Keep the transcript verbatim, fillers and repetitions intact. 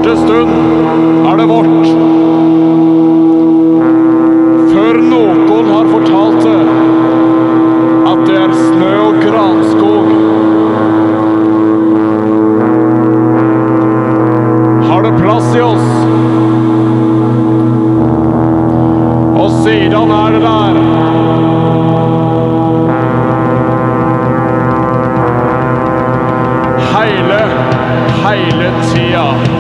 første stund er det vårt. Før noen har fortalt det, at det er snø og granskog, har det plass i oss. Og siden er det der. Hele, hele tida.